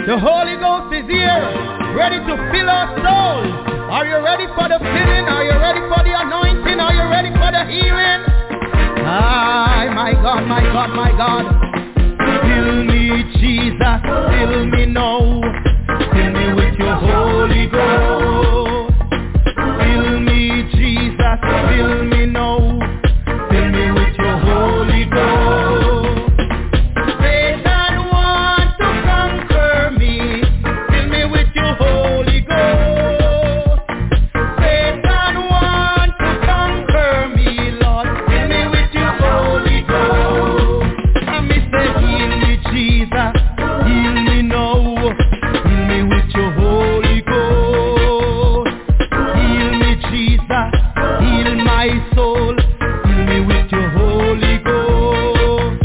The Holy Ghost is here, ready to fill our souls. Are you ready for the filling? Are you ready for the anointing? Are you ready for the healing? My God, my God, my God. Fill me, Jesus, fill me now. Fill me with your Holy Ghost. Fill me, Jesus, fill me now. Fill me with your Holy Ghost. Satan wants to conquer me. Fill me with your Holy Ghost. Satan wants to conquer me, Lord. Fill me with your Holy Ghost. And me say, heal me, Jesus, heal me now. Fill me with your Holy Ghost. Heal me, Jesus, heal my soul. Fill me with your Holy Ghost.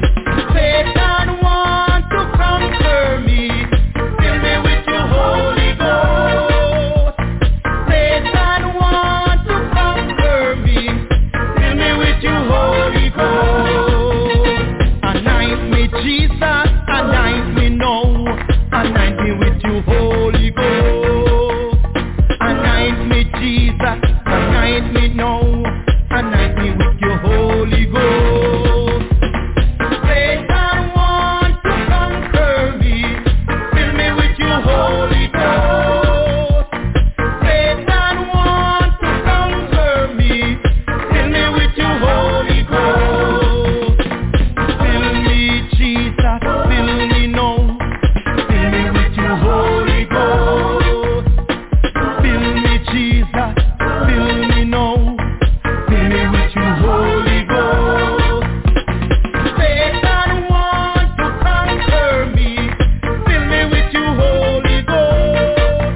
Satan wants to conquer me. Fill me with your Holy Ghost. Satan wants to conquer me. Fill me with your Holy Ghost. Anoint me, Jesus, anoint me now. Anoint me with your Holy Ghost. Anoint me, Jesus, anoint me now. Anoint me with your Holy Ghost. Satan wants to conquer me. Fill me with your Holy Ghost. Satan wants to conquer me. Fill me with your Holy Ghost. Fill me, Jesus, fill me now. Fill me with your Holy Ghost. Fill me, Jesus, fill me now. Fill me with your Holy Ghost. Satan wants to conquer me. Fill me with your Holy Ghost.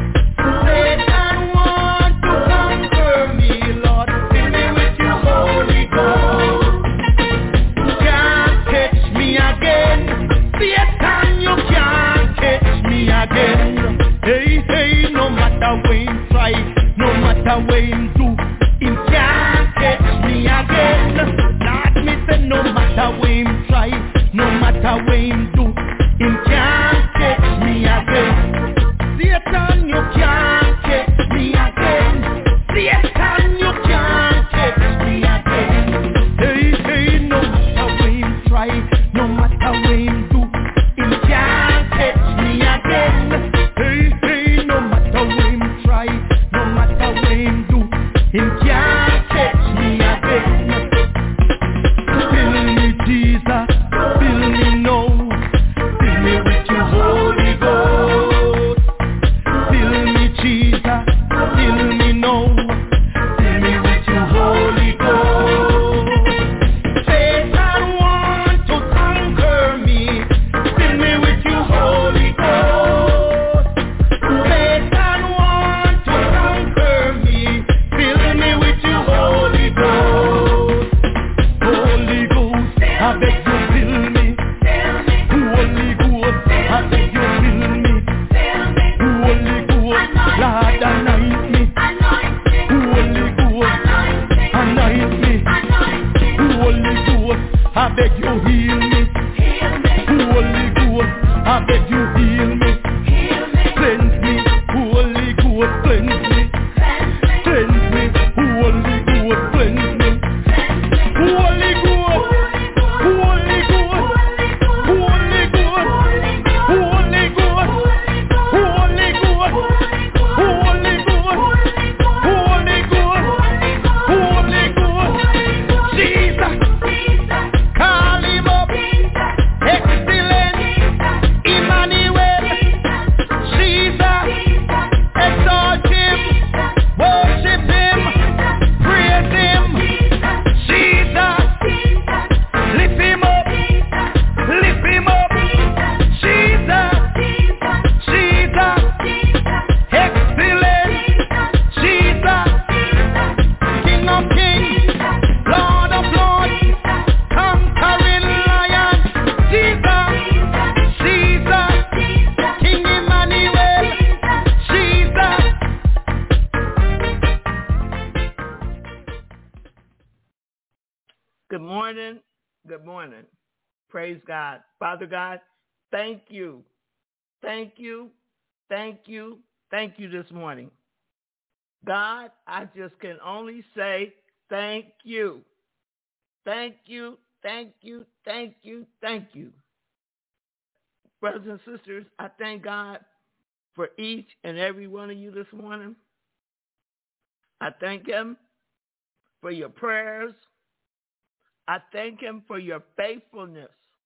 Satan wants to conquer me, Lord. Fill me with your Holy Ghost. You can't catch me again. Satan, you can't catch me again. Hey, hey, no matter what him try, no matter what him do, him can't catch me again. Lord, me say no matter what him try, no matter what him do, him can't catch me again. Satan, you can't catch me again. Satan, you can't catch me again. Hey, hey, no matter what him try, no matter what him do, him can't catch me again. Hey, hey, no matter what him try, no matter what him do, him can't catch me again. Fill me, Jesus, fill me now. Fill me with your Holy Ghost. Fill me, Jesus, fill me now. Fill me with your Holy Ghost. Satan wants to conquer me. Fill me with your Holy Ghost. Satan wants to conquer me. Fill me with your Holy Ghost. Holy Ghost, I beg you fill me. Holy Ghost, I beg you fill me. Holy Ghost, Lord anoint me. Holy Ghost, anoint me. Holy Ghost, I beg you heal me. Holy Ghost, I beg you heal me. Cleanse me, Holy Ghost, cleanse me. Cleanse me, Holy Ghost, cleanse me. Holy Ghost, Holy Ghost, Holy Ghost, Holy Ghost, Holy Ghost, Holy Ghost, Holy Ghost, Holy Ghost, Jesus, call him up, excellent, Emmanuel, Jesus, exalt him, worship him, praise him, Jesus, lift him up, Jesus, Jesus, excellent, Jesus, King of kings, Lord of lords, conquering lion, Jesus, Jesus, King Emmanuel, Jesus. Good morning. Good morning. Praise God. Father God, thank you thank you, thank you, thank you this morning. God, I just can only say thank you. Thank you, thank you, thank you, thank you. Brothers and sisters, I thank God for each and every one of you this morning. I thank him for your prayers. I thank him for your faithfulness.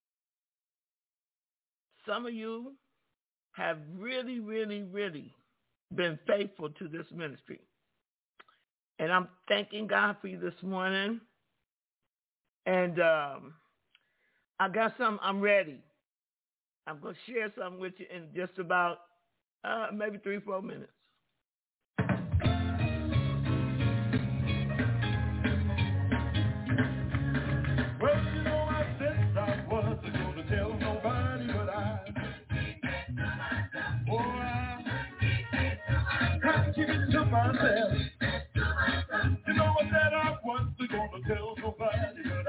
Some of you have really, really, really been faithful to this ministry. And I'm thanking God for you this morning. And I got something, I'm ready. I'm going to share something with you in just about maybe 3-4 minutes. Well, you know, I said I wasn't going to tell nobody, but I keep it to myself. You know, I said I wasn't going to tell nobody, but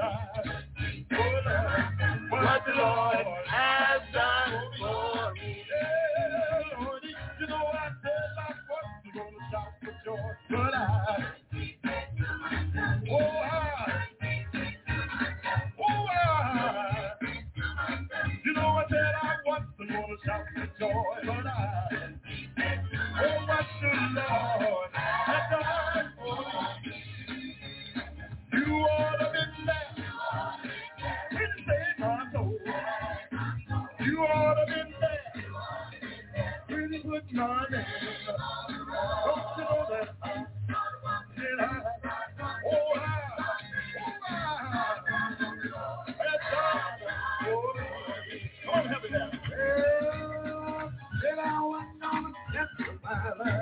what the Lord has done for me. Yeah, Lord, you know, I said I wasn't going to shout for joy, but you know, I said I wasn't going to shout for joy, but what the Lord has done for me. You ought to be there. When you say my soul. You ought to be there. When you put my name. Don't you know that did I? Come on, help me now. Then I went on and testify.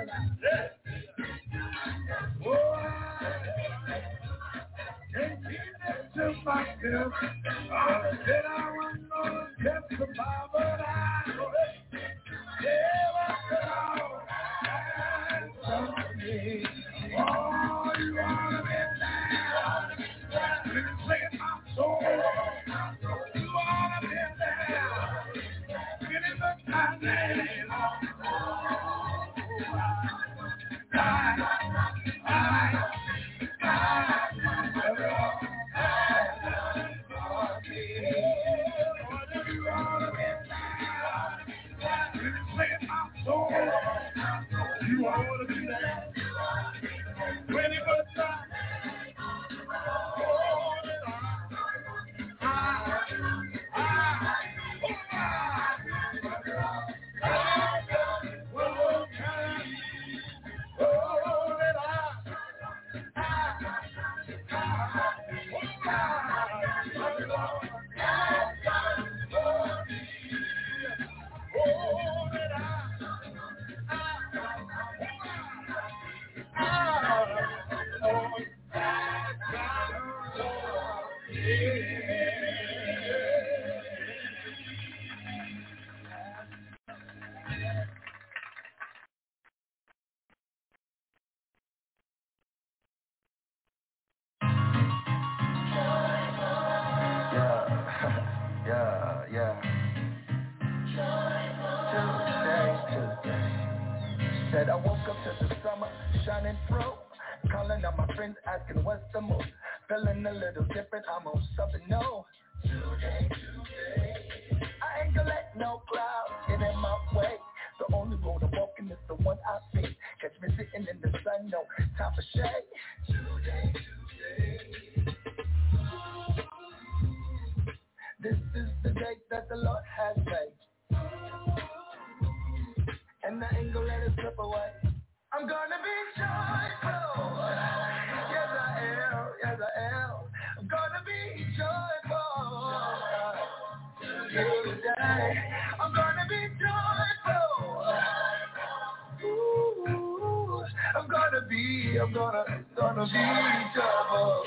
Can't keep that to myself. Then I went on and testify, but I what the Lord has done for me. Oh, you ought to be there. You sing my soul. You ought to be there. Get in the time name. You ought to be there. 20% time. Said I woke up to the summer shining through, calling on my friends asking what's the move. Feeling a little different, I'm on something new. Today, I ain't gonna let no clouds get in my way. The only road I'm walking is the one I see. Catch me sitting in the sun, no time for shade. Today. This is the day that the Lord has made. And I ain't gonna let it slip away. I'm gonna be joyful. Yes, I am. I'm gonna be joyful. Today, I'm gonna be joyful. Ooh, I'm gonna be joyful.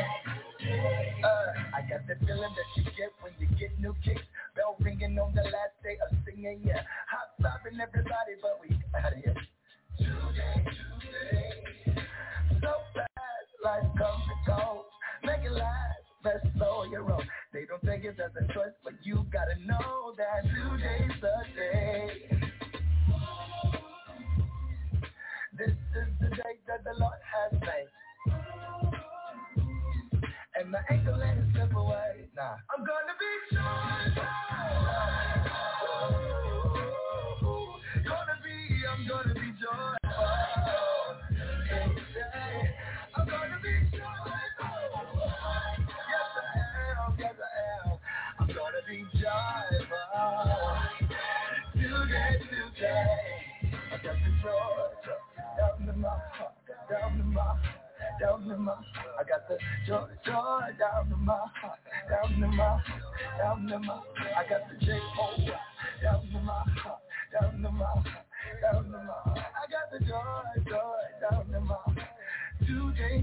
I got the feeling that you get when you get new kicks. Bell ringing on the last day of singing, yeah. Hot stopping everybody, but we out of here. Today. So fast, life comes and goes. Make it last, best slow your own. They don't think it as a choice, but you gotta know that today's the day. ain't gonna let it slip away. Nah. I'm gonna be joyful. I'm gonna be joyful. I'm gonna be joyful. Yes, I am. Yes, I am. I'm gonna be joyful. Today. I got the joy down in my heart, down in my heart. Down in my, I got the joy down in my heart, down in my, down in my, I got the J-O down in my heart, down in my, down in my, I got the joy down in my heart, today.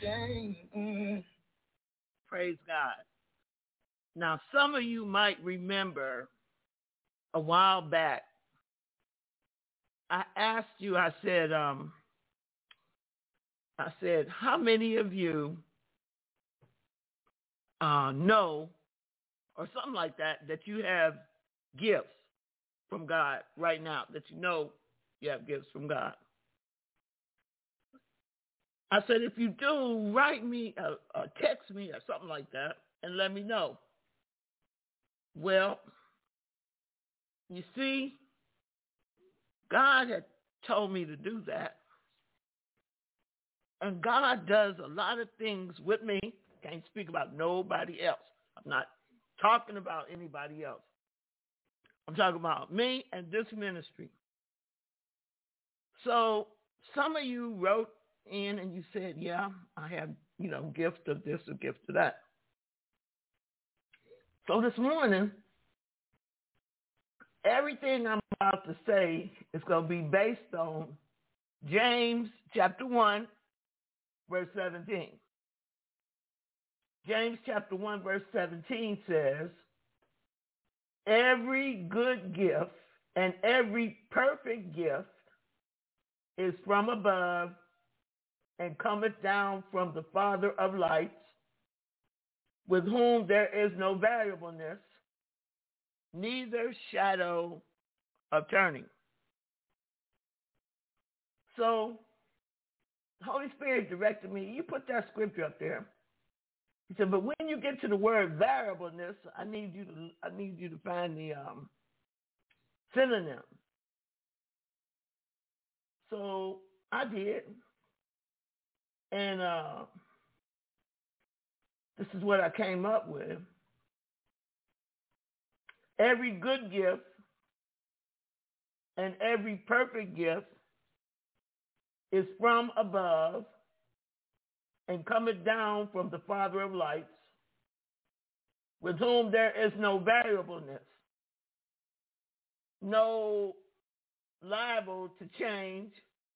Praise God. Now, some of you might remember a while back, I asked you, I said, how many of you know, or something like that, that you have gifts from God right now, that you know you have gifts from God? I said, if you do, write me or text me or something like that and let me know. Well, you see, God had told me to do that. And God does a lot of things with me. Can't speak about nobody else. I'm not talking about anybody else. I'm talking about me and this ministry. So some of you wrote in and you said, yeah, I have, gift of this or gift of that. So this morning, everything I'm about to say is going to be based on James chapter 1, verse 17. James chapter 1, verse 17 says, every good gift and every perfect gift is from above and cometh down from the Father of lights, with whom there is no variableness, neither shadow of turning. So, the Holy Spirit directed me, you put that scripture up there. He said, but when you get to the word variableness, I need you to find the synonym. So I did. And this is what I came up with. Every good gift and every perfect gift is from above and cometh down from the Father of lights, with whom there is no variableness, no liable to change,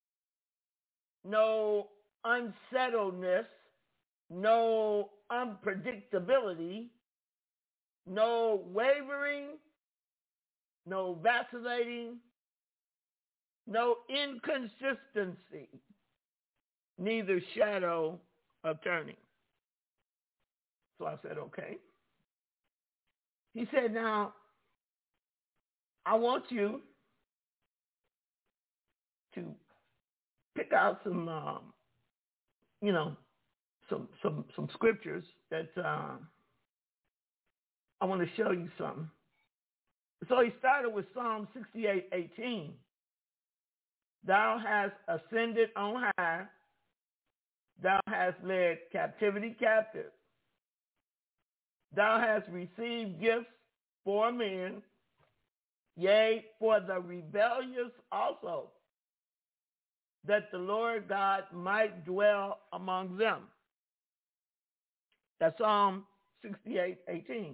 no unsettledness, no unpredictability, no wavering, no vacillating, no inconsistency, neither shadow of turning. So I said, okay. He said, now, I want you to pick out some, some scriptures that I want to show you something. So he started with Psalm 68:18. Thou hast ascended on high. Thou hast led captivity captive. Thou hast received gifts for men, yea, for the rebellious also, that the Lord God might dwell among them. That's Psalm 68:18.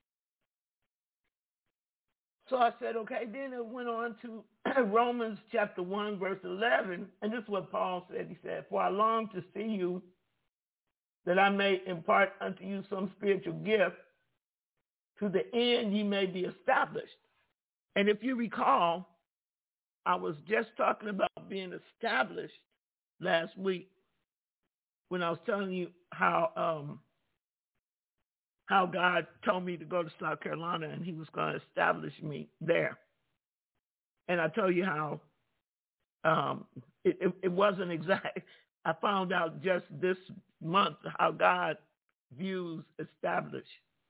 So I said, okay, then it went on to Romans chapter 1, verse 11, and this is what Paul said. He said, for I long to see you, that I may impart unto you some spiritual gift, to the end ye may be established. And if you recall, I was just talking about being established last week when I was telling you how God told me to go to South Carolina and he was going to establish me there. And I told you how it wasn't exact. I found out just this month how God views established.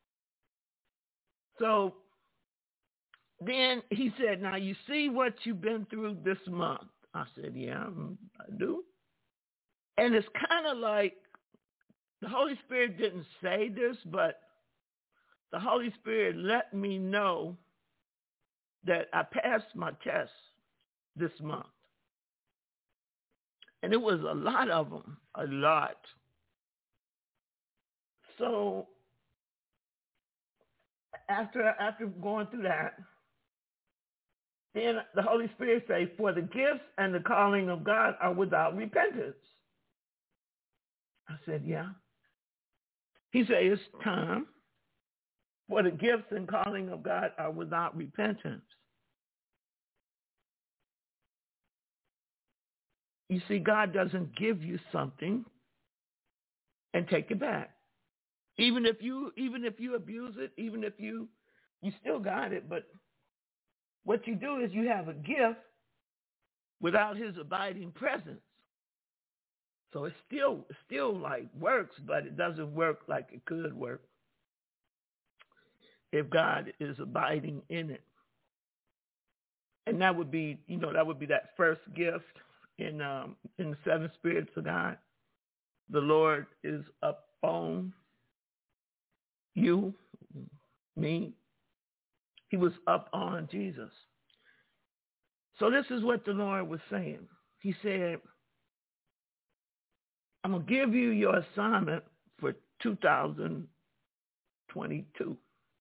So then he said, now you see what you've been through this month. I said, yeah, I do. And it's kind of like the Holy Spirit didn't say this, but the Holy Spirit let me know that I passed my test this month. And it was a lot of them, a lot. So after going through that, then the Holy Spirit says, for the gifts and the calling of God are without repentance. I said, yeah. He said, it's time for the gifts and calling of God are without repentance. You see, God doesn't give you something and take it back. Even if you abuse it, even if you still got it, but what you do is you have a gift without his abiding presence. So it still like works, but it doesn't work like it could work if God is abiding in it. And that would be that first gift in the seven spirits of God. The Lord is upon you, me. He was up on Jesus. So this is what the Lord was saying. He said, I'm going to give you your assignment for 2022.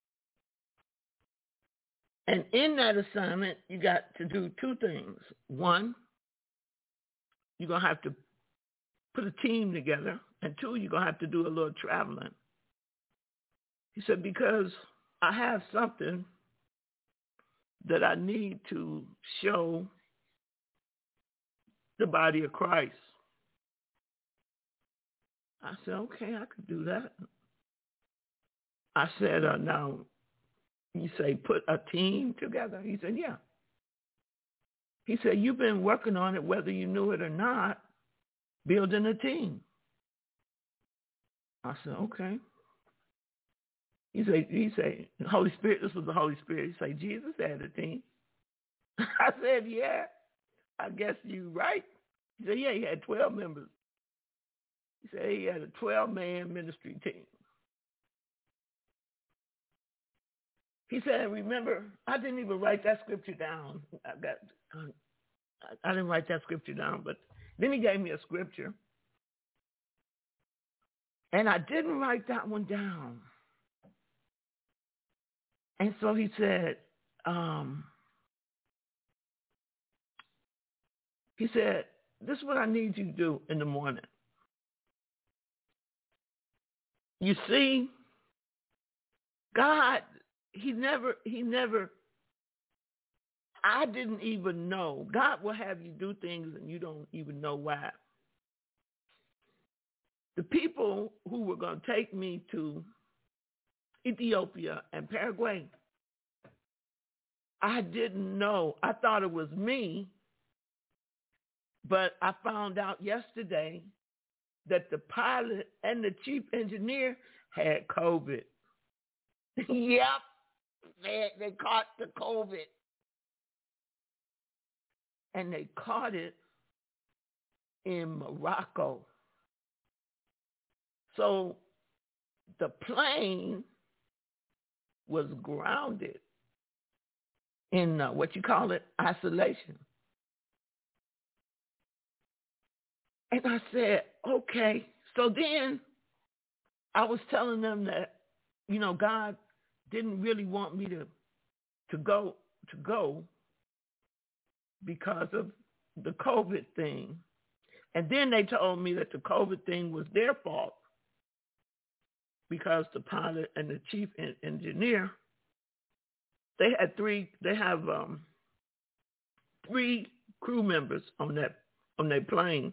And in that assignment, you got to do two things. One, you're going to have to put a team together. And two, you're going to have to do a little traveling. He said, because I have something that I need to show the body of Christ. I said, okay, I could do that. I said, now, you say put a team together? He said, yeah. He said, you've been working on it, whether you knew it or not, building a team. I said, okay. He said, Holy Spirit, this was the Holy Spirit. He said, Jesus had a team. I said, yeah, I guess you're right. He said, yeah, he had 12 members. He said he had a 12-man ministry team. He said, remember, I didn't even write that scripture down. I didn't write that scripture down, but then he gave me a scripture. And I didn't write that one down. And so he said, this is what I need you to do in the morning. You see, God, he never, I didn't even know. God will have you do things and you don't even know why. The people who were going to take me to Ethiopia and Paraguay, I didn't know. I thought it was me, but I found out yesterday that the pilot and the chief engineer had COVID. Yep, they caught the COVID. And they caught it in Morocco. So the plane was grounded in isolation. And I said, okay. So then I was telling them that, God didn't really want me to go because of the COVID thing. And then they told me that the COVID thing was their fault because the pilot and the chief engineer, they have three crew members on their plane.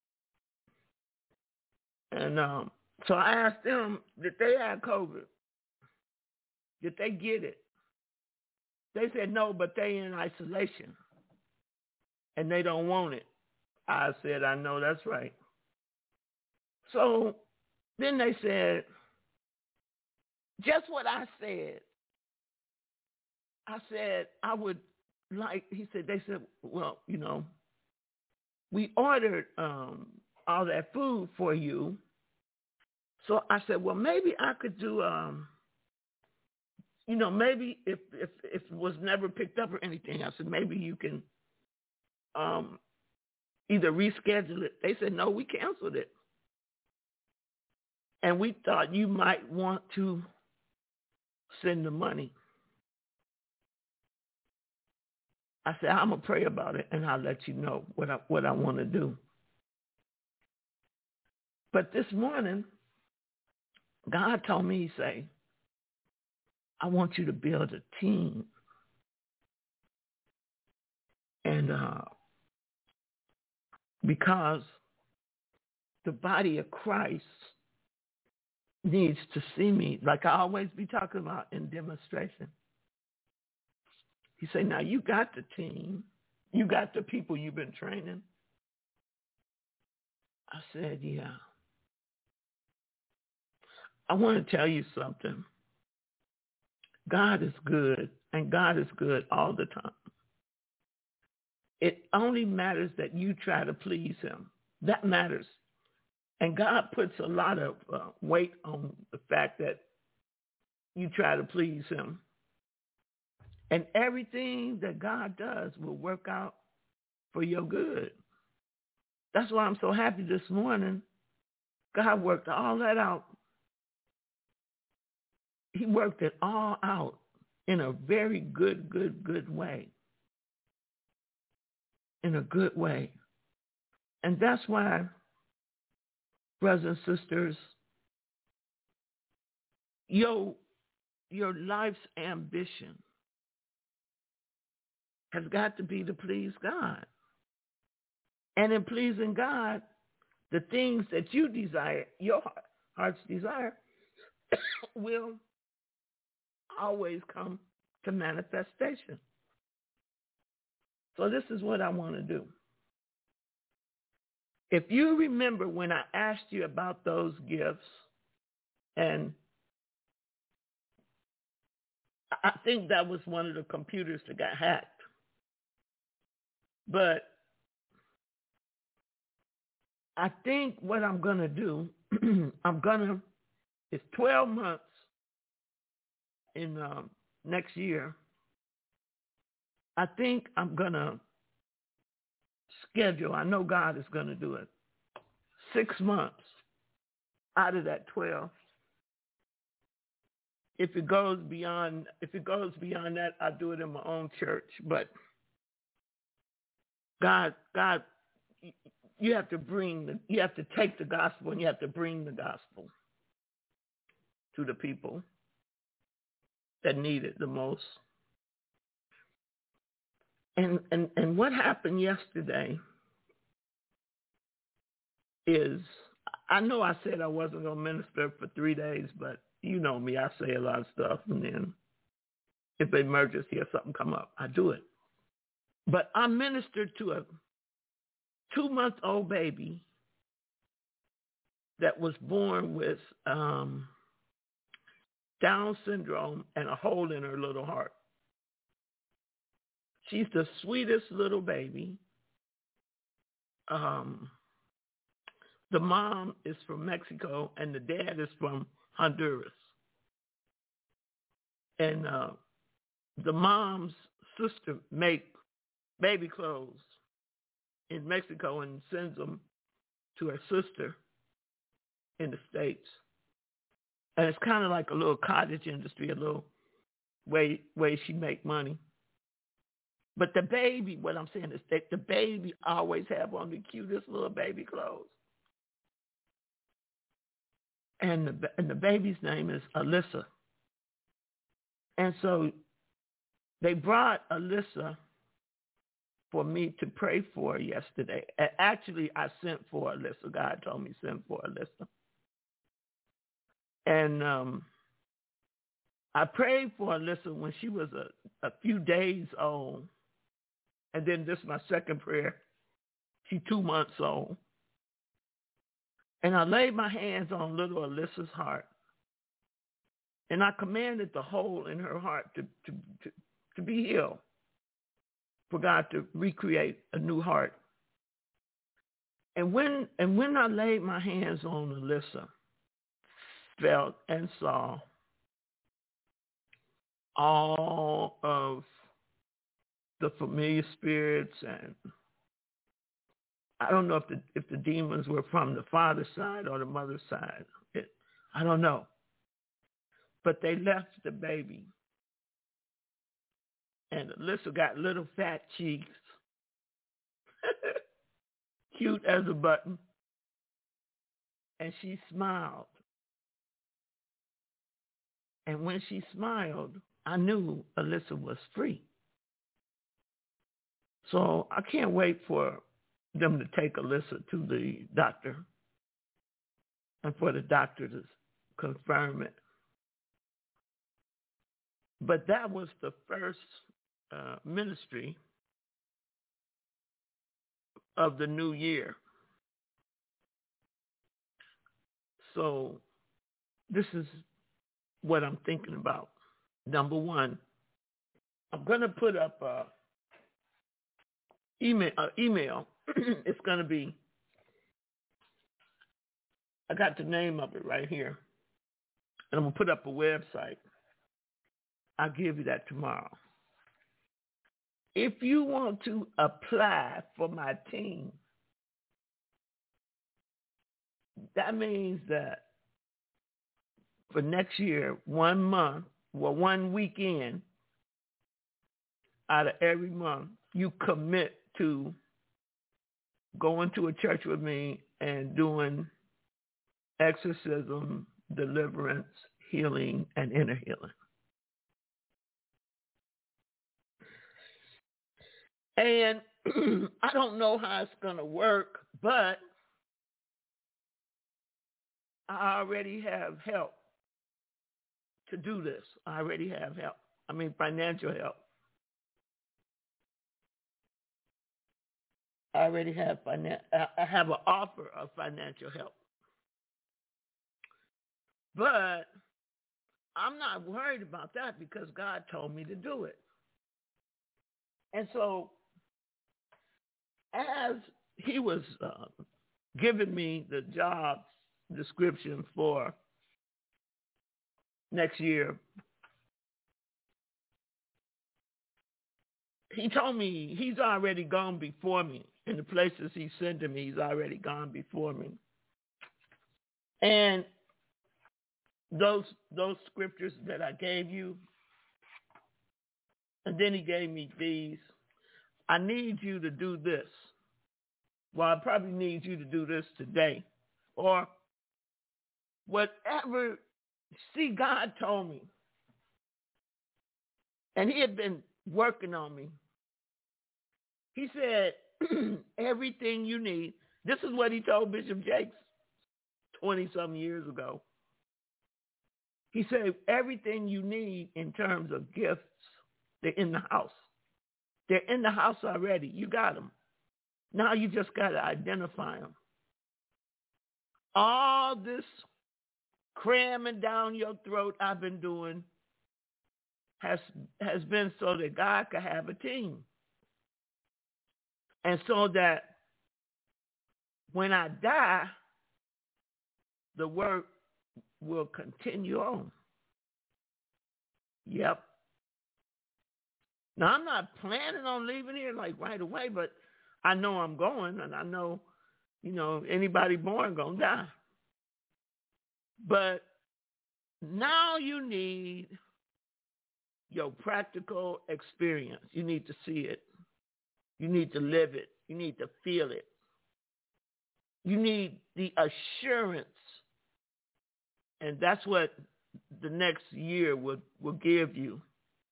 And so I asked them, did they have COVID? Did they get it? They said no, but they in isolation. And they don't want it. I said, I know that's right. So then they said, just what I said. I said, I would like, they said, well, we ordered all that food for you. So I said, well, maybe I could do, maybe if it was never picked up or anything, I said, maybe you can either reschedule it. They said, no, we canceled it. And we thought you might want to send the money. I said, I'm going to pray about it, and I'll let you know what I want to do. But this morning, God told me, he say, I want you to build a team. And because the body of Christ needs to see me, like I always be talking about in demonstration. He said, now you got the team. You got the people you've been training. I said, yeah. I want to tell you something. God is good, and God is good all the time. It only matters that you try to please him. That matters. And God puts a lot of weight on the fact that you try to please him. And everything that God does will work out for your good. That's why I'm so happy this morning. God worked all that out. He worked it all out in a very good way. In a good way. And that's why, brothers and sisters, your life's ambition has got to be to please God. And in pleasing God, the things that you desire, your heart's desire, will always come to manifestation. So this is what I want to do. If you remember when I asked you about those gifts, and I think that was one of the computers that got hacked. But I think what I'm going to do, it's 12 months in next year. I think I'm going to schedule, I know God is going to do it, 6 months out of that 12. If it goes beyond that, I'll do it in my own church. But God, you have to take the gospel, and you have to bring the gospel to the people that need it the most. And what happened yesterday is, I know I said I wasn't going to minister for 3 days, but you know me, I say a lot of stuff, and then if an emergency or something come up, I do it. But I ministered to a 2-month-old baby that was born with Down syndrome and a hole in her little heart. She's the sweetest little baby. The mom is from Mexico, and the dad is from Honduras. And the mom's sister makes baby clothes in Mexico and sends them to her sister in the States. And it's kind of like a little cottage industry, a little way she make money. But the baby, what I'm saying is that the baby always have on the cutest little baby clothes. And the baby's name is Alyssa. And so they brought Alyssa for me to pray for yesterday. Actually, I sent for Alyssa. God told me send for Alyssa. And I prayed for Alyssa when she was a few days old. And then this is my second prayer. She's 2 months old. And I laid my hands on little Alyssa's heart. And I commanded the hole in her heart to be healed, for God to recreate a new heart. And when I laid my hands on Alyssa, felt and saw all of the familiar spirits, and I don't know if the demons were from the father's side or the mother's side. I don't know. But they left the baby. And Alyssa got little fat cheeks, cute as a button, and she smiled. And when she smiled, I knew Alyssa was free. So I can't wait for them to take Alyssa to the doctor and for the doctor to confirm it. But that was the first ministry of the new year. So this is what I'm thinking about. Number one, I'm going to put up email. It's going to be, I got the name of it right here. And I'm going to put up a website. I'll give you that tomorrow. If you want to apply for my team, that means that for next year, 1 month, well, 1 weekend out of every month, you commit to going to a church with me and doing exorcism, deliverance, healing, and inner healing. And I don't know how it's going to work, but I already have help to do this. I already have help. I mean, financial help. I already have I have an offer of financial help. But I'm not worried about that because God told me to do it. And so as he was giving me the job description for next year, he told me he's already gone before me. In the places he's sending me, he's already gone before me. And those scriptures that I gave you, and then he gave me these. I need you to do this. Well, I probably need you to do this today. Or whatever. See, God told me. And he had been working on me. He said, everything you need. This is what he told Bishop Jakes 20-some years ago. He said, everything you need in terms of gifts, they're in the house. They're in the house already. You got them. Now you just got to identify them. All this cramming down your throat I've been doing has been so that God could have a team. And so that when I die, the work will continue on. Yep. Now, I'm not planning on leaving here like right away, but I know I'm going, and I know, anybody born gonna die. But now you need your practical experience. You need to see it. You need to live it. You need to feel it. You need the assurance. And that's what the next year will give you.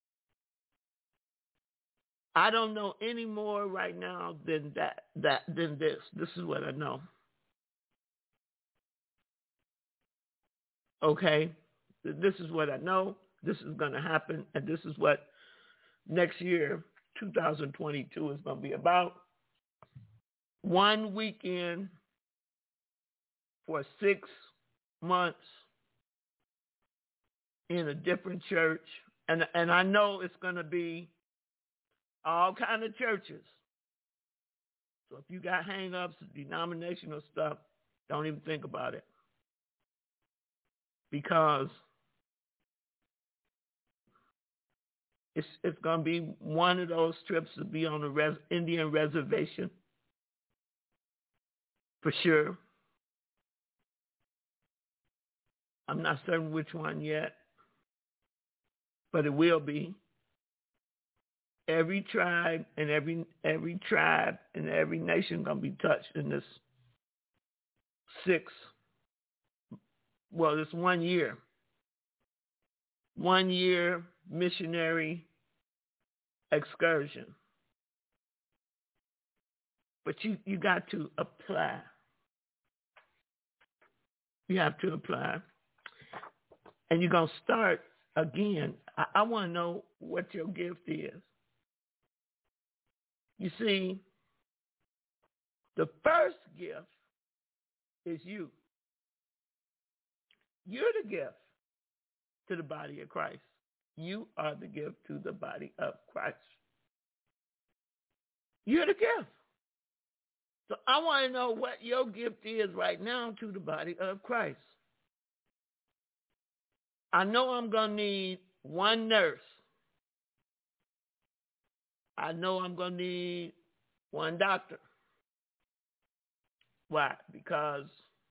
I don't know any more right now than than this. This is what I know. Okay? This is what I know. This is going to happen. And this is what next year, 2022, is going to be about. 1 weekend for 6 months. in a different church. And I know it's going to be all kind of churches. So if you got hang-ups, denominational stuff, don't even think about it. Because it's going to be one of those trips to be on the Indian reservation. For sure. I'm not certain which one yet, but it will be. Every tribe and every nation gonna be touched in this this 1 year. 1 year missionary excursion. But you got to apply. You have to apply. And you're going to start again. I want to know what your gift is. You see, the first gift is you. You're the gift to the body of Christ. You are the gift to the body of Christ. You're the gift. So I want to know what your gift is right now to the body of Christ. I know I'm going to need one nurse. I know I'm going to need one doctor. Why? Because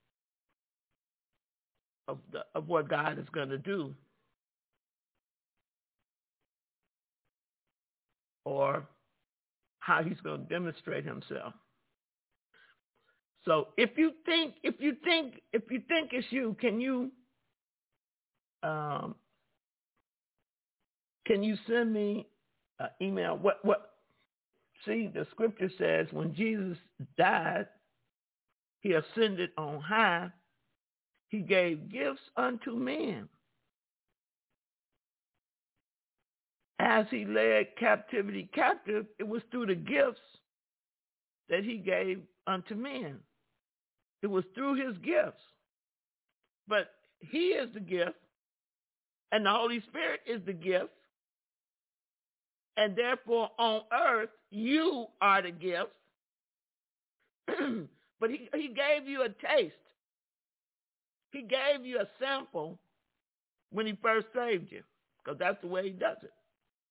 of what God is going to do. Or how he's going to demonstrate himself. So if you think it's you, can you send me an email? See, the scripture says when Jesus died, he ascended on high. He gave gifts unto men. As he led captivity captive, it was through the gifts that he gave unto men. It was through his gifts. But he is the gift, and the Holy Spirit is the gift. And therefore, on earth, you are the gift. But he gave you a taste. He gave you a sample when he first saved you, because that's the way he does it.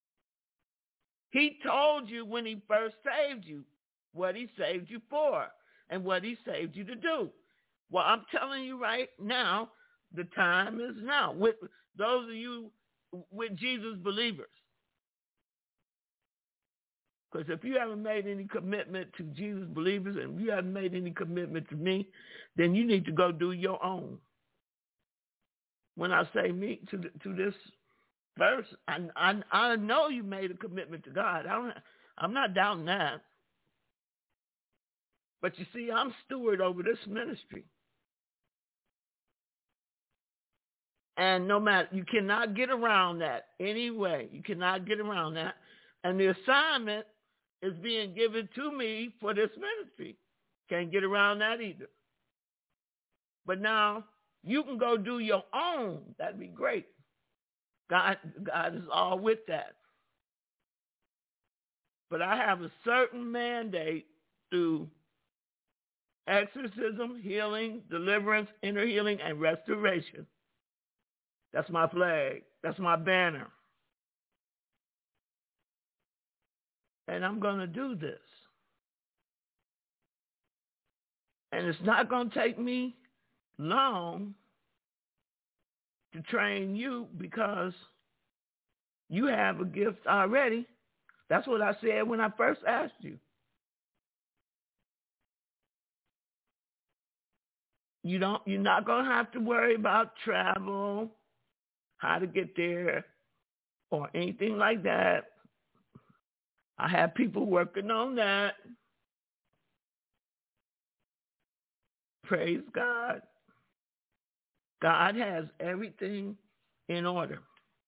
He told you when he first saved you what he saved you for and what he saved you to do. Well, I'm telling you right now, the time is now. With those of you with Jesus believers. Because if you haven't made any commitment to Jesus believers and you haven't made any commitment to me, then you need to go do your own. When I say me to this verse, I know you made a commitment to God. I'm not doubting that. But you see, I'm steward over this ministry. And no matter, you cannot get around that anyway. You cannot get around that. And the assignment is being given to me for this ministry. Can't get around that either. But now, you can go do your own. That'd be great. God is all with that. But I have a certain mandate through exorcism, healing, deliverance, inner healing, and restoration. That's my flag. That's my banner. And I'm going to do this. And it's not going to take me long to train you because you have a gift already. That's what I said when I first asked you. You're not going to have to worry about travel, how to get there, or anything like that. I have people working on that. Praise God. God has everything in order.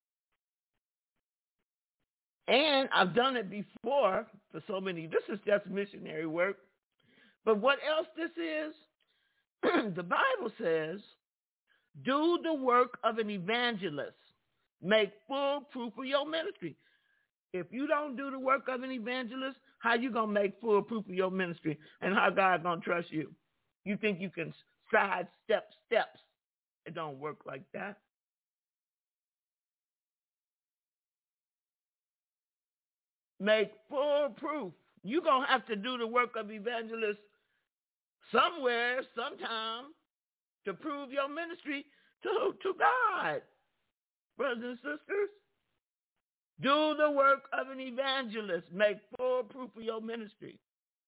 And I've done it before for so many. This is just missionary work. But what else this is? The Bible says, do the work of an evangelist. Make full proof of your ministry. If you don't do the work of an evangelist, how you going to make full proof of your ministry and how God going to trust you? You think you can sidestep steps? It don't work like that. Make full proof. You're going to have to do the work of evangelist somewhere, sometime, to prove your ministry to God. Brothers and sisters, do the work of an evangelist. Make full proof of your ministry.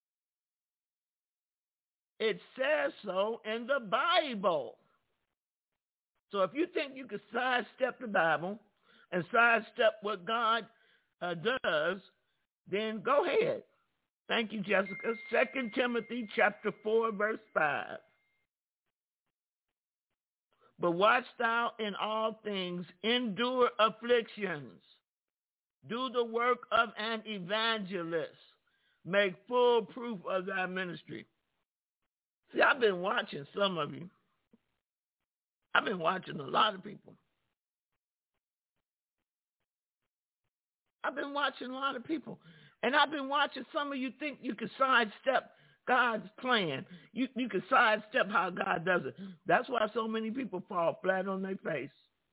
It says so in the Bible. So if you think you can sidestep the Bible and sidestep what God does, then go ahead. Thank you, Jessica. 2 Timothy chapter 4, verse 5. But watch thou in all things, endure afflictions. Do the work of an evangelist. Make full proof of thy ministry. See, I've been watching some of you. I've been watching a lot of people. I've been watching a lot of people. And I've been watching some of you think you can sidestep God's plan. You can sidestep how God does it. That's why so many people fall flat on their face.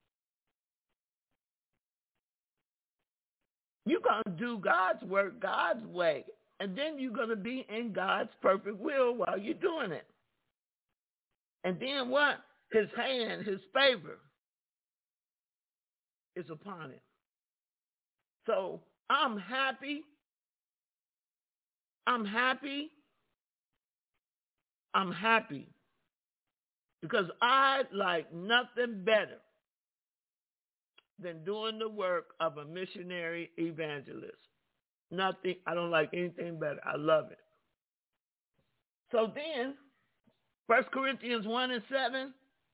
You're going to do God's work God's way. And then you're going to be in God's perfect will while you're doing it. And then what? His hand, his favor is upon it. So I'm happy. Because I like nothing better than doing the work of a missionary evangelist. Nothing, I don't like anything better. I love it. So then, 1 Corinthians 1 and 7,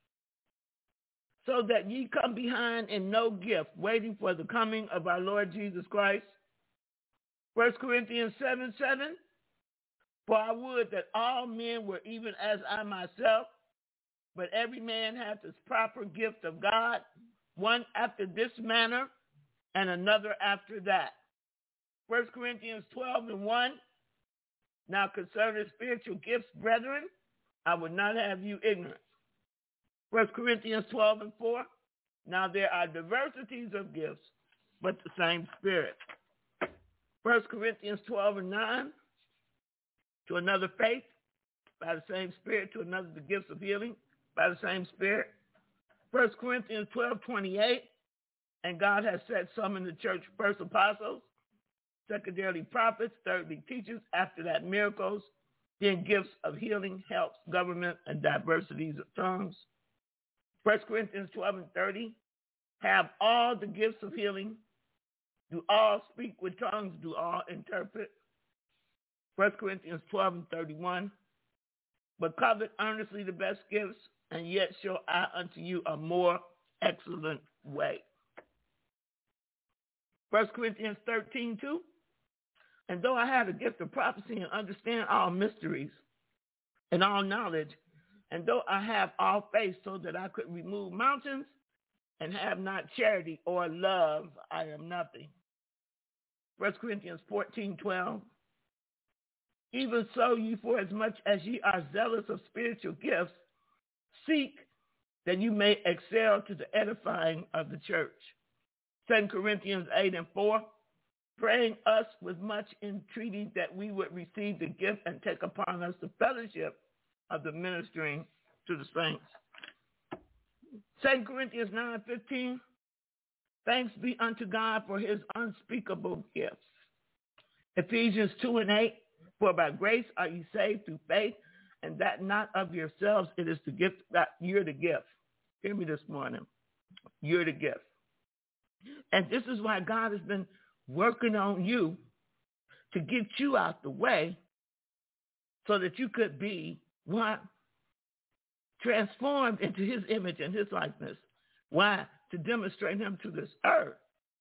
so that ye come behind in no gift, waiting for the coming of our Lord Jesus Christ. 1 Corinthians 7, for I would that all men were even as I myself, but every man hath his proper gift of God, one after this manner, and another after that. 1 Corinthians 12 and 1, now concerning spiritual gifts, brethren, I would not have you ignorant. 1 Corinthians 12 and 4, now there are diversities of gifts, but the same Spirit. 1 Corinthians 12 and 9, to another faith, by the same Spirit, to another the gifts of healing, by the same Spirit. 1 Corinthians 12:28, and God has set some in the church, first apostles, secondarily prophets, thirdly teachers, after that miracles, then gifts of healing, helps, government, and diversities of tongues. 1 Corinthians 12 and 30, have all the gifts of healing, do all speak with tongues, do all interpret. 1 Corinthians 12 and 31, but covet earnestly the best gifts, and yet show I unto you a more excellent way. 1 Corinthians 13:2, and though I have the gift of prophecy and understand all mysteries and all knowledge, and though I have all faith so that I could remove mountains and have not charity or love, I am nothing. 1 Corinthians 14:12, even so ye, for as much as ye are zealous of spiritual gifts, seek that you may excel to the edifying of the church. 2 Corinthians 8 and 4, praying us with much entreaty that we would receive the gift and take upon us the fellowship of the ministering to the saints. 2 Corinthians 9:15, thanks be unto God for his unspeakable gifts. Ephesians 2 and 8, for by grace are ye saved through faith, and that not of yourselves, it is the gift, that you're the gift. Hear me this morning. You're the gift. And this is why God has been working on you to get you out the way so that you could be what? Transformed into his image and his likeness. Why? To demonstrate him to this earth.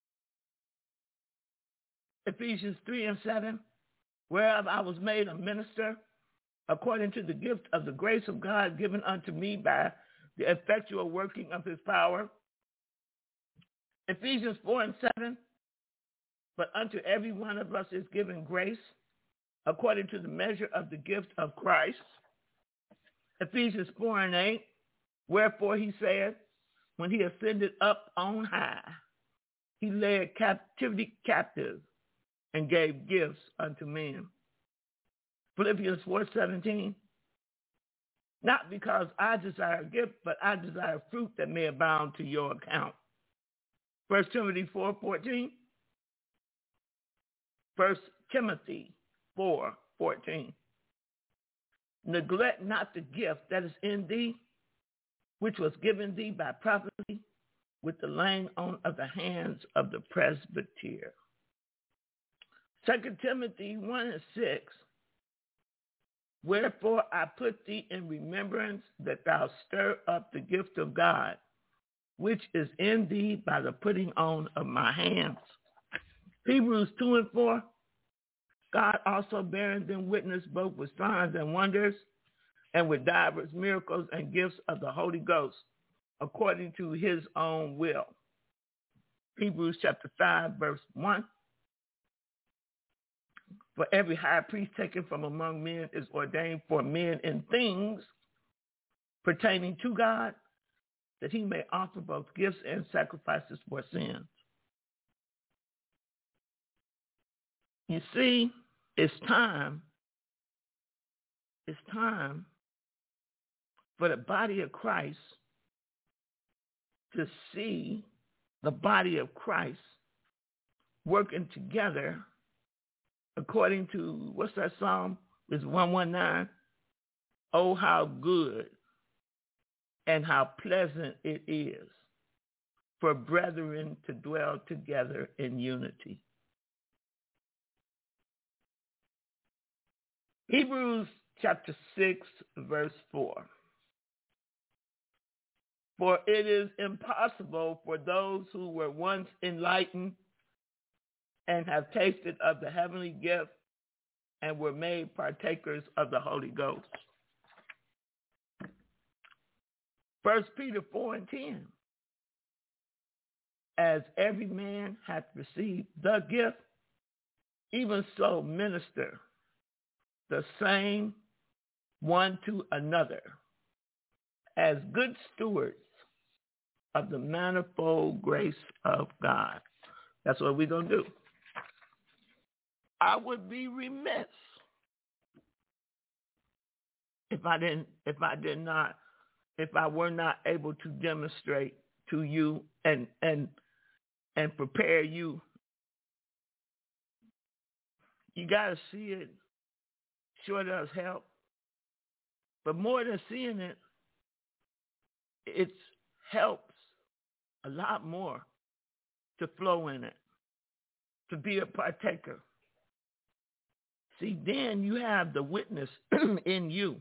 Ephesians 3 and 7, whereof I was made a minister according to the gift of the grace of God given unto me by the effectual working of his power. Ephesians 4:7, but unto every one of us is given grace according to the measure of the gift of Christ. Ephesians 4:8, wherefore he said, when he ascended up on high, he led captivity captive and gave gifts unto men. Philippians 4:17, not because I desire a gift, but I desire fruit that may abound to your account. 1 Timothy 4:14. 1 Timothy 4:14. Neglect not the gift that is in thee, which was given thee by prophecy with the laying on of the hands of the presbyter. 2 Timothy 1:6. Wherefore I put thee in remembrance that thou stir up the gift of God, which is in thee by the putting on of my hands. Hebrews 2:4. God also bearing them witness both with signs and wonders, and with divers miracles and gifts of the Holy Ghost, according to his own will. Hebrews chapter 5, verse 1. For every high priest taken from among men is ordained for men in things pertaining to God, that he may offer both gifts and sacrifices for sins. You see, it's time for the body of Christ to see the body of Christ working together according to, what's that psalm? It's 119. Oh, how good and how pleasant it is for brethren to dwell together in unity. Hebrews chapter 6, verse 4. For it is impossible for those who were once enlightened and have tasted of the heavenly gift and were made partakers of the Holy Ghost. 1 Peter 4:10. As every man hath received the gift, even so minister the same one to another as good stewards of the manifold grace of God. That's what we're going to do. I would be remiss if I were not able to demonstrate to you and prepare you. You got to see it. Sure does help. But more than seeing it, it helps a lot more to flow in it, to be a partaker. See, then you have the witness in you,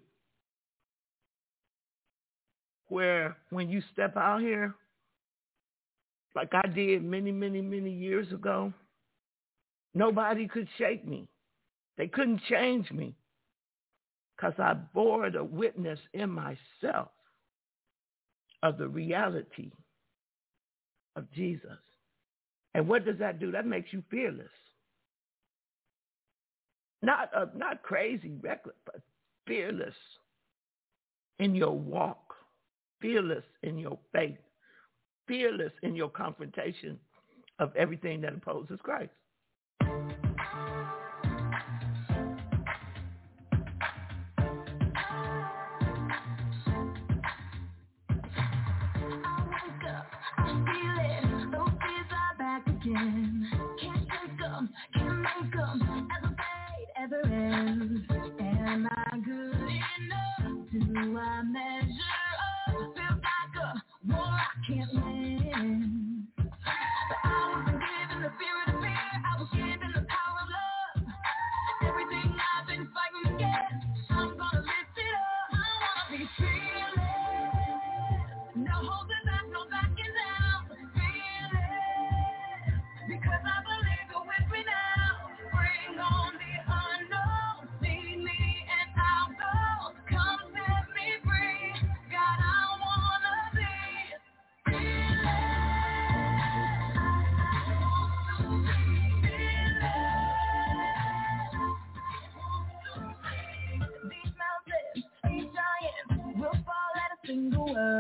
where when you step out here, like I did many, many, many years ago, nobody could shake me. They couldn't change me because I bore the witness in myself of the reality of Jesus. And what does that do? That makes you fearless. Not crazy, reckless, but fearless in your walk, fearless in your faith, fearless in your confrontation of everything that opposes Christ. Am I good enough? Do I measure up? Feels like a war I can't win. But I wasn't given the spirit of fear. I was given the power of love. Everything I've been fighting against, I'm gonna lift it up. I wanna be fearless. No holding back, no backing down. Fearless. Because I believe you're with me now. Bring on the unknown. See me and I'll go. Come set me free.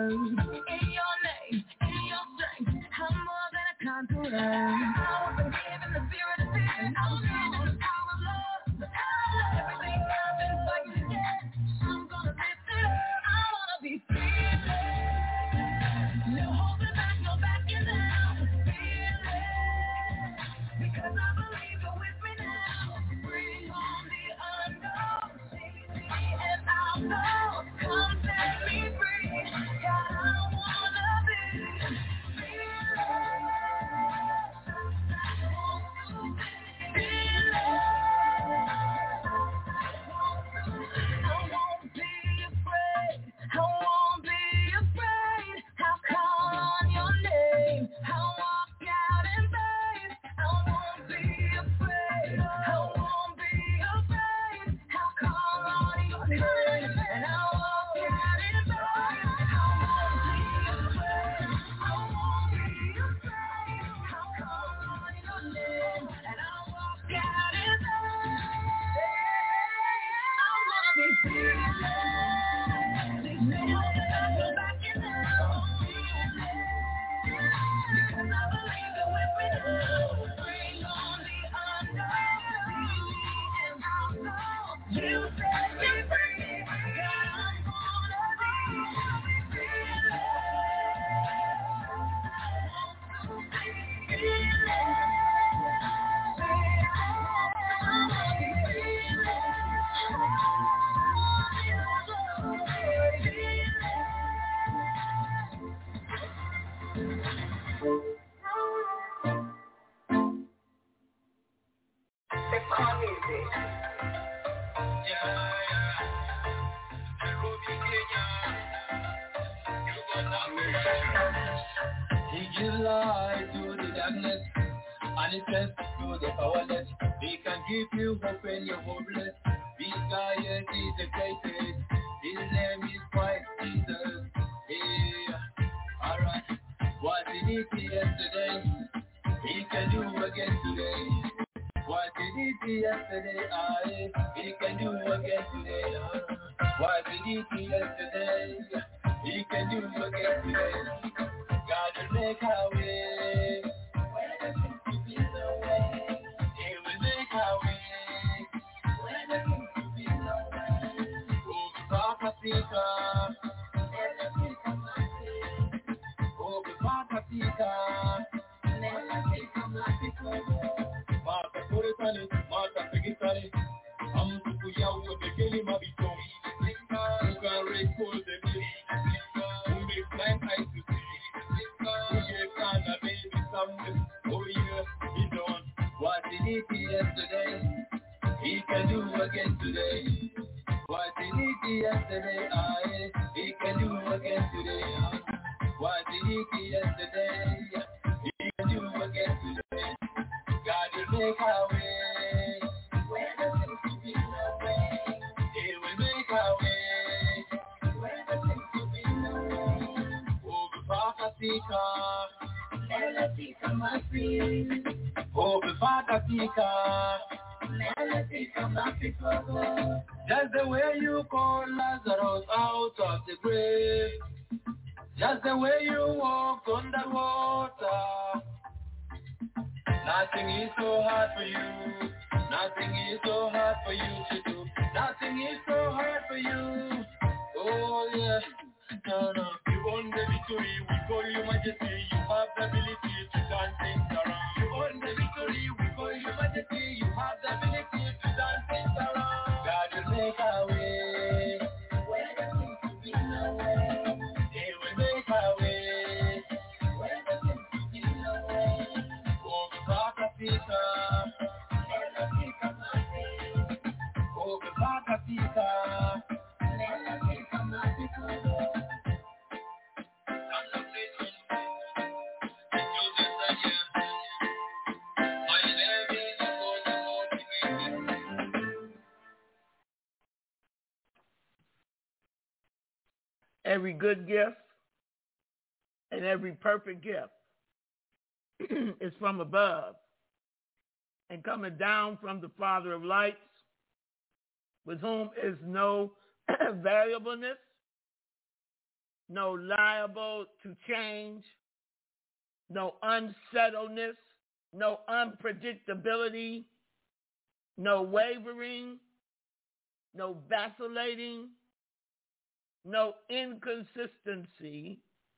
In your name, in your strength, I'm more than a conqueror. I was given the spirit of fear. I'm living the power of love. The power of everything I've been fighting against. I'm gonna lift it up. I wanna be fearless. No holding back, no backing down. Fearless. Because I believe you're with me now. Bring on the unknown. See me and I'll know. Come set me free. God, I wanna be fearless. Manifest to the powerless. He can give you hope when you're hopeless. This guy is the greatest. His name is Christ Jesus. Yeah, alright. What did he see yesterday? He can do again today. What did he see yesterday? He can do again today. What did he see yesterday? He can do again today. God will make a way. Where there seems to be no way, He will make a way. Where there seems to be no way, oh, Papa Tika, never take a mercy. Oh, Papa Tika, never take a mercy. Marta Puritani, Marta Pegitani, Amtukuya with the Kelly Mabito, who can recall the baby, who makes blind eyes to see, who gave Ghana baby something. Oh yeah, he done what he did yesterday. He can do again today. What he did yesterday, he can do again today. What he did yesterday, he can do again today. God will make a way where there seems to be no way. He will make a way where there seems to be no way. Oh, Papa Tika, Tika Masi. Oh, Papa Tika, Tika Masi. Just the way you call Lazarus out of the grave. Just the way you walk on the water. Nothing is so hard for you. Nothing is so hard for you to do. Nothing is so hard for you. Oh yeah. No. You own the victory. We call you majesty. You have the ability to turn things around. You own the victory. We call you majesty. You have the ability to turn things around. God will make a way where there seems to be no way. He will make a way where there seems to be no way. Oh, Papa Tika, Tika Masi. Oh, Papa Tika, Tika Masi. Every good gift and every perfect gift is from above and coming down from the Father of lights, with whom is no variableness no liable to change, no unsettledness, no unpredictability, no wavering, no vacillating, no inconsistency,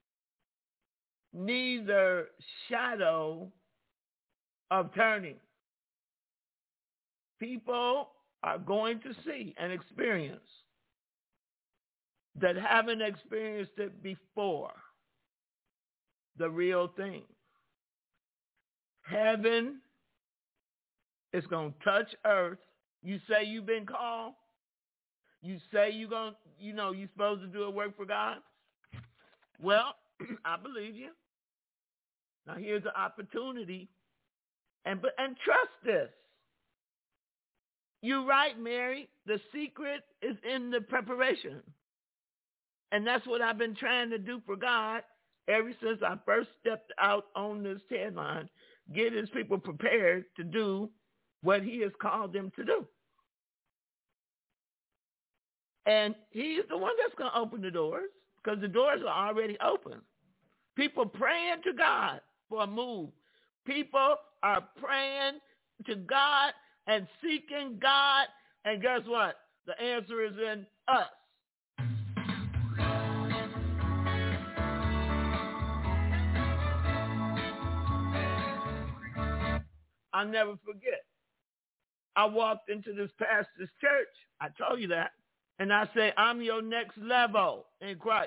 neither shadow of turning. People are going to see and experience that haven't experienced it before, the real thing. Heaven is going to touch earth. You say you've been called. You say you're supposed to do a work for God. Well, I believe you. Now here's the opportunity, and trust this. You're right, Mary. The secret is in the preparation. And that's what I've been trying to do for God ever since I first stepped out on this TED line, get his people prepared to do what he has called them to do. And he's the one that's going to open the doors, because the doors are already open. People praying to God for a move. People are praying to God and seeking God. And guess what? The answer is in us. I'll never forget. I walked into this pastor's church. I told you that. And I say, I'm your next level in Christ.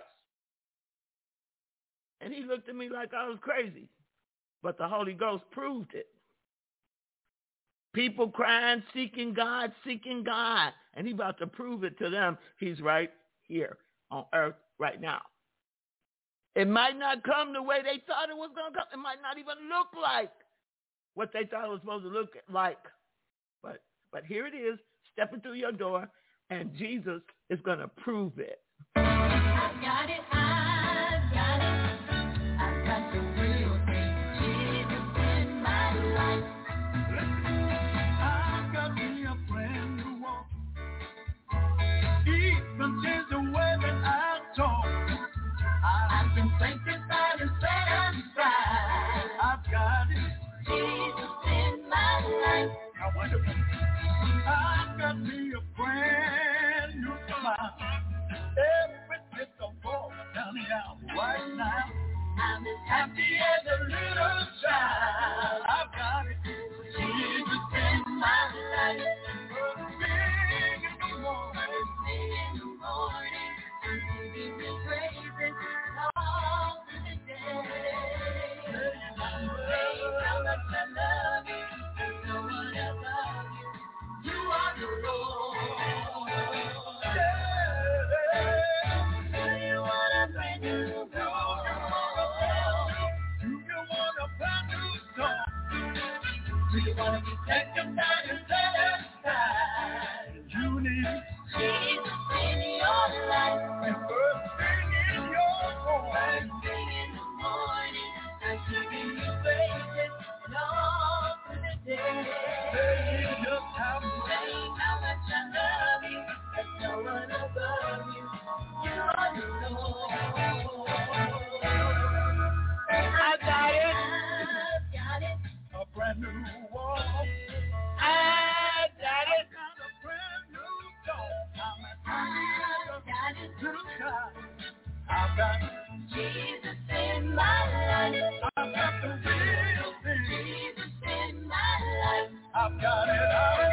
And he looked at me like I was crazy. But the Holy Ghost proved it. People crying, seeking God. And he's about to prove it to them. He's right here on earth right now. It might not come the way they thought it was going to come. It might not even look like what they thought it was supposed to look like. But here it is, stepping through your door, and Jesus is going to prove it. I've got it. I've got the real thing. Jesus in my life. I've got me a brand new walk. He can change the way that I talk. I've been sanctified and set aside. I've got it. Jesus in my life. I wonder. I've got me a brand new smile. Everything's a fall down the aisle right now. I'm as happy as a little child. I've got it. Jesus in my life. Sing in the morning. Giving me praises all through the day. Say how much I love you. There's no one else like you. You are the Lord. Do you want a brand new song? Do you want a brand new song? Do you want to be sanctified and set aside? You need Jesus in your life. And first thing in your home. First thing in the morning. I'm giving you praises all through the day. How much I love you, there's no one above you. You are the Lord. I got it. A brand new walk. I got it. A brand new song. I've got it. Little child. I've got Jesus in my life. I've got the real thing. Jesus in my life. I've got it.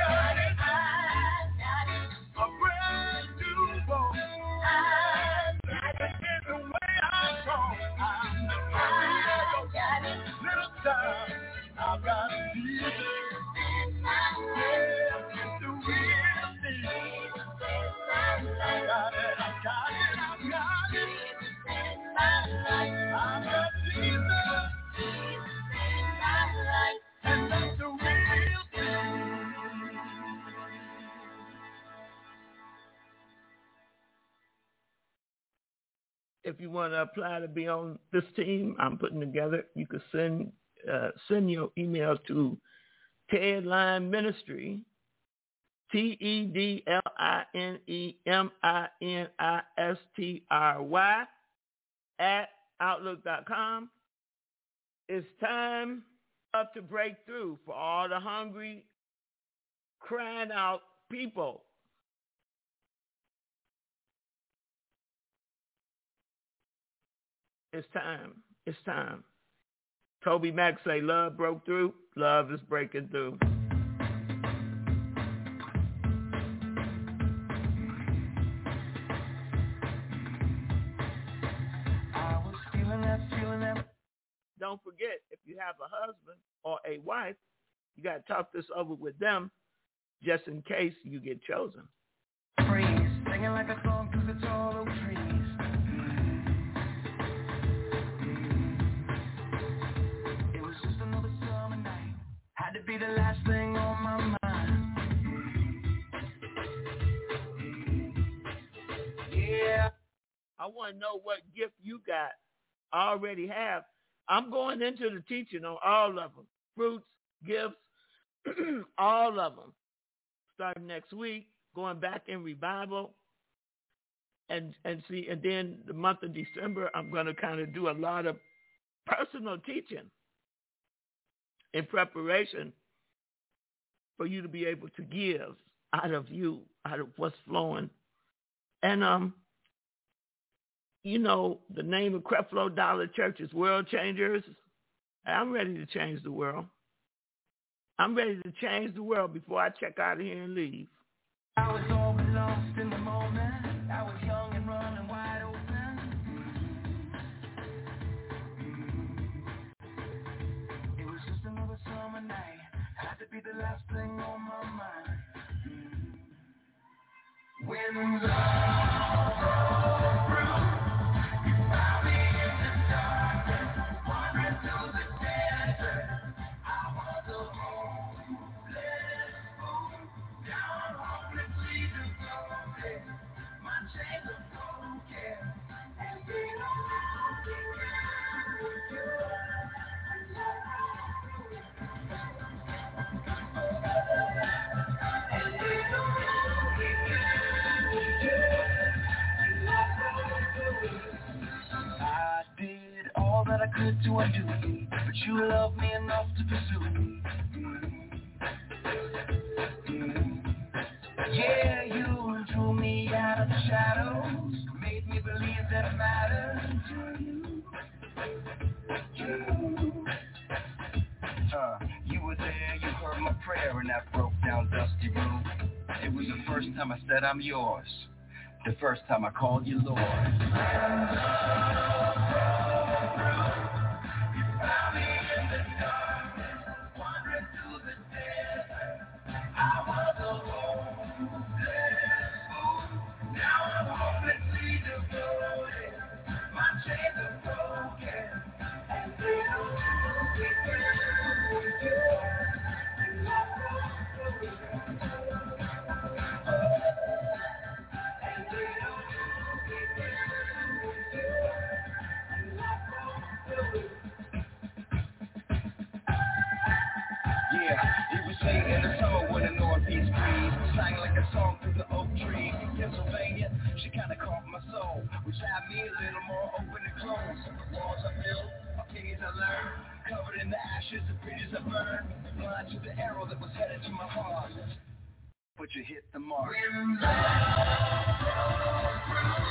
A brand new song. I've got it. In the way I talk. I've got it. Little child. I've got Jesus in my life. It's the real thing. Jesus in my life. I've got it. Jesus in my life. I've got Jesus. Jesus in my life. And that's the real thing. If you want to apply to be on this team I'm putting together, you can send your email to Tedline Ministry, TEDLINEMINISTRY at outlook.com. It's time to break through for all the hungry, crying out people. It's time. It's time. Toby Mac say love broke through. Love is breaking through. I was feeling that. Don't forget, if you have a husband or a wife, you got to talk this over with them just in case you get chosen. Freeze, singing like a song through the tall oak trees. It was just another summer night. Had to be the last thing on my mind. Yeah. I want to know what gift you got. I already have. I'm going into the teaching on all of them. Fruits, gifts, all of them. Starting next week, going back in revival. And then the month of December, I'm going to kind of do a lot of personal teaching in preparation for you to be able to give out of you, out of what's flowing. And, you know, the name of Creflo Dollar Church is World Changers. I'm ready to change the world. I'm ready to change the world before I check out of here and leave. I was all lost in the moment. I was young and running wide open. It was just another summer night. Had to be the last thing on my mind. When love broke through, you found me in the darkness, wandering through the desert. I was a homeless fool, now I'm hopelessly devoted. My chains are broken, and they don't know me now. And they don't know me now. I did all that I could to undo me, but you loved me enough to pursue me. Yeah, you drew me out of the shadows, made me believe that I mattered to you. You were there, you heard my prayer in that broke down dusty room. It was the first time I said I'm yours, the first time I called you Lord. Yeah, it was late in the summer when the northeast breeze sang like a song through the oak tree. In Pennsylvania, she kinda caught my soul, which had me a little more open and closed. The walls I built, opinions I learned, covered in the ashes, the bridges I burned, blind to the arrow that was headed to my heart. But you hit the mark. When love broke through,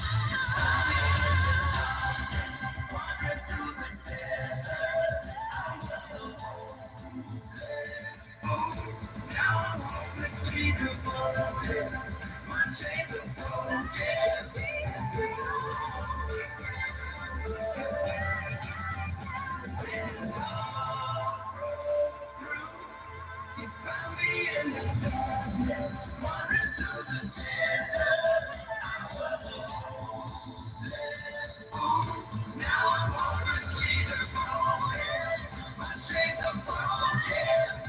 wandering through the desert, I was now I'm hopelessly devoted. My chains are broken. When love broke through, you found me in the darkness, wandering through the desert. I was hopeless fool. Now I'm hopelessly devoted. My chains are broken.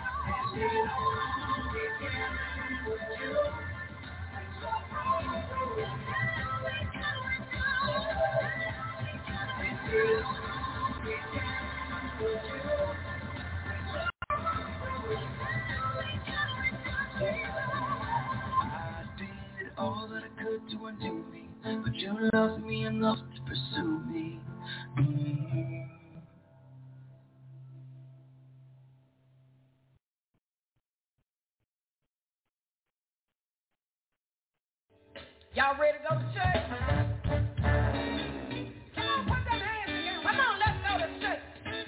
I did all that I could to undo me, but you loved me enough to pursue me. Y'all ready to go to church? Come on, put them hands together. Come on, let's go to church.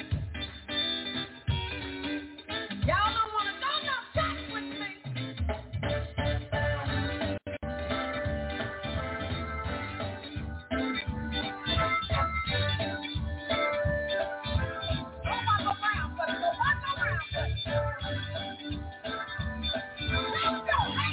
Y'all don't want to go no church with me. Don't walk around, but go walk around. Let's go, hey.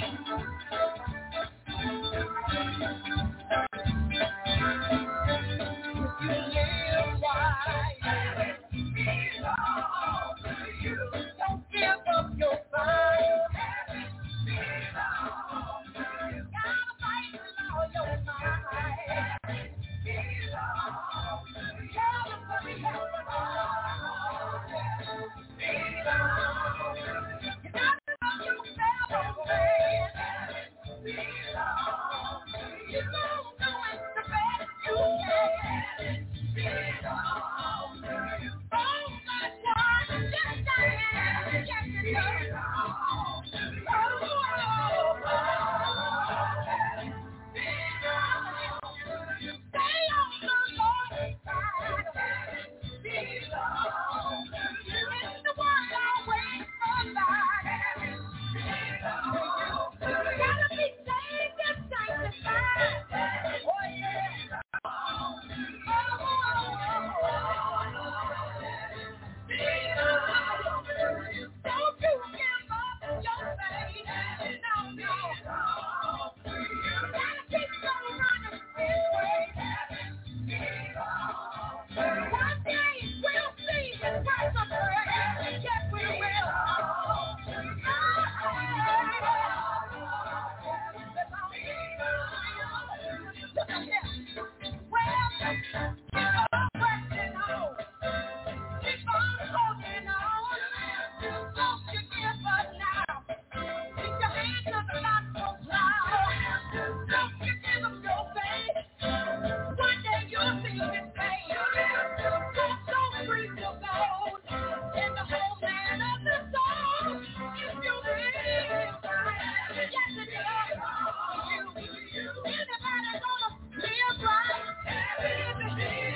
Anybody gonna live right?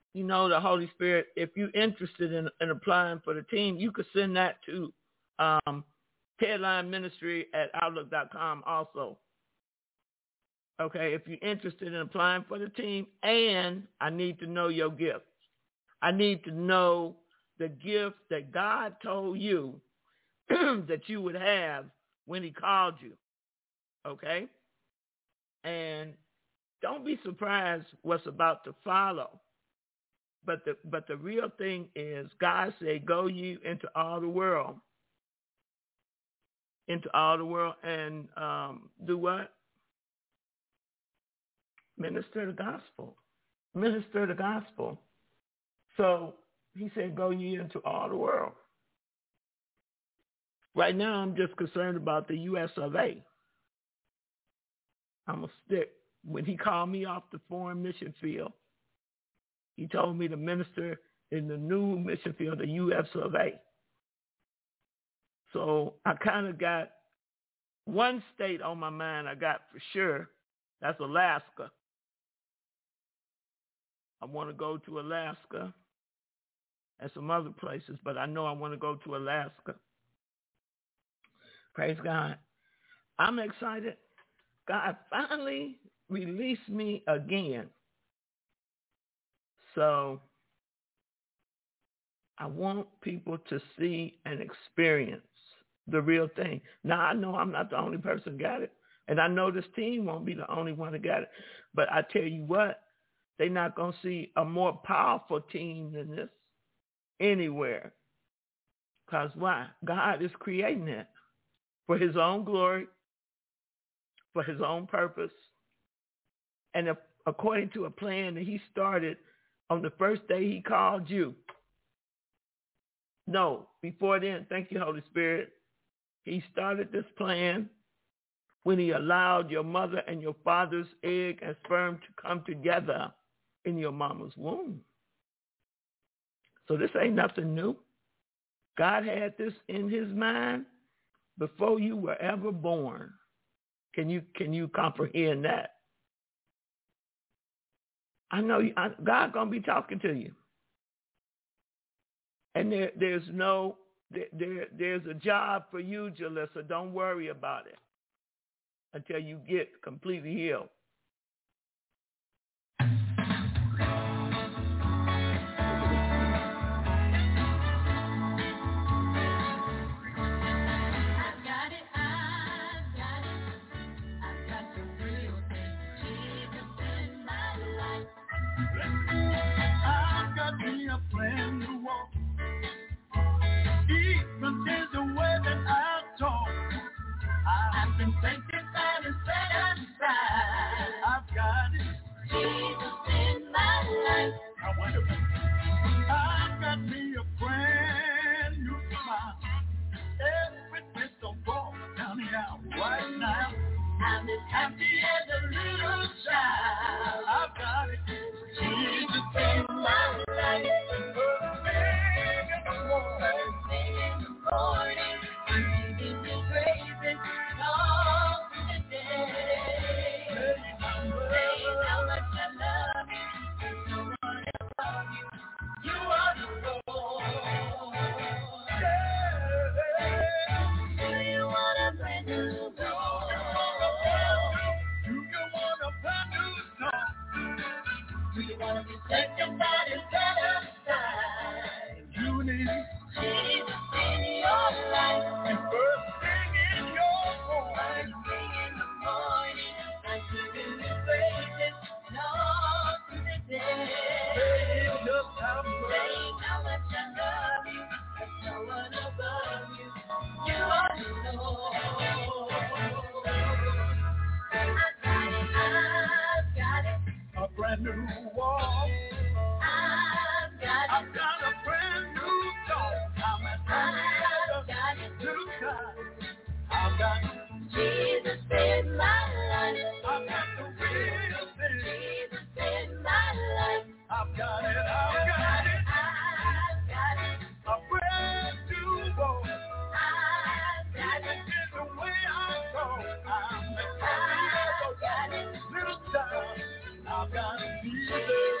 you know, the Holy Spirit, if you're interested in applying for the team, you could send that to headlineministry@outlook.com also. Okay, if you're interested in applying for the team, and I need to know your gift. I need to know the gift that God told you that you would have when he called you. Okay? And don't be surprised what's about to follow. But the real thing is God said, go you into all the world. Into all the world and do what? Minister the gospel. Minister the gospel. So he said, go ye into all the world. Right now, I'm just concerned about the U.S. of A. I'm going to stick. When he called me off the foreign mission field, he told me to minister in the new mission field, the U.S. of A. So I kind of got one state on my mind I got for sure. That's Alaska. I want to go to Alaska and some other places, but I know I want to go to Alaska. Praise God. I'm excited. God finally released me again. So I want people to see and experience the real thing. Now, I know I'm not the only person who got it, and I know this team won't be the only one that got it. But I tell you what, they're not going to see a more powerful team than this anywhere. Because why? God is creating it for his own glory, for his own purpose, and according to a plan that he started on the first day he called you. No, before then, thank you, Holy Spirit. He started this plan when he allowed your mother and your father's egg and sperm to come together in your mama's womb. So this ain't nothing new. God had this in his mind before you were ever born. Can you comprehend that? I know God's going to be talking to you. And there's a job for you, Jalissa. Don't worry about it until you get completely healed. Right now, I'm as happy as a little child. I've got it. Jesus in my life. First thing in the morning, I'm giving you praises all through the day. Saying how much I love you. There's no one above you. You are the Lord. Do you want a brand new song? Do you want a brand new song? Do you want to be sanctified and set aside? You need Jesus in your life. And first thing in your home. First thing in the morning, I'm giving you praises all through the day. Saying how much I love you. There's no one above you. You are the Lord. I've got it. A brand new walk. I've got a brand new song. I'm at the new God. I've got Jesus in my life. I've got the real thing. Jesus in my life. I've got it. I've got it. I've got it. A brand new walk. I've got it. This is the way I go. I'm the little child. I've got Jesus.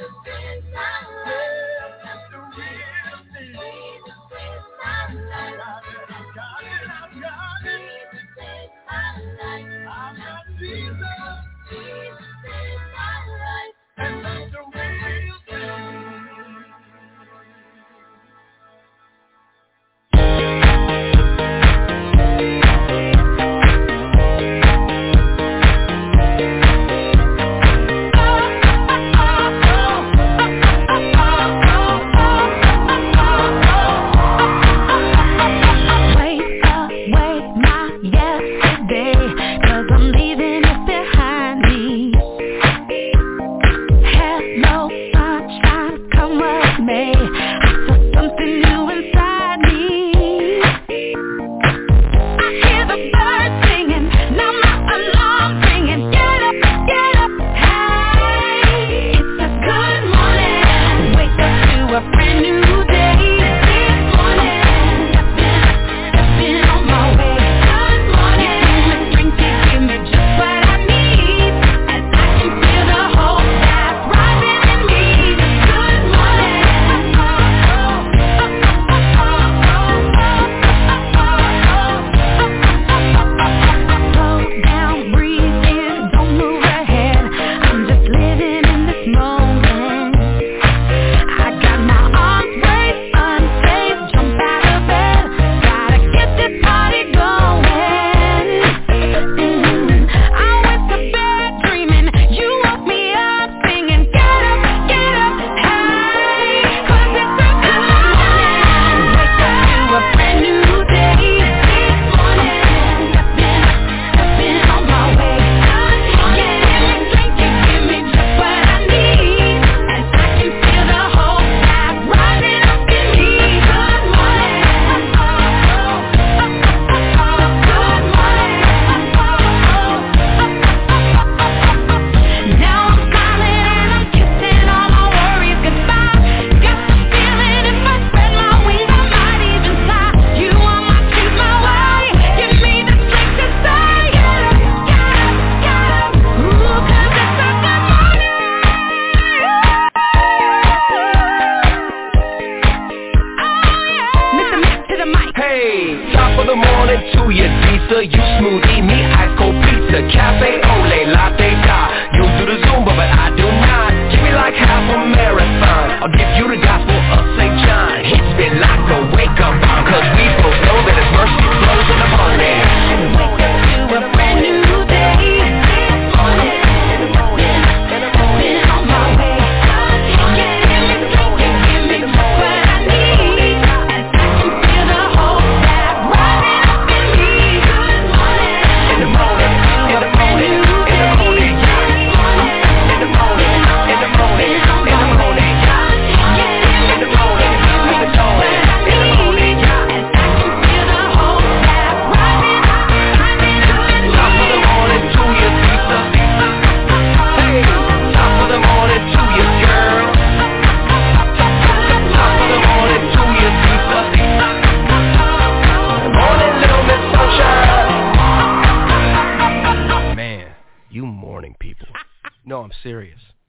know I'm serious.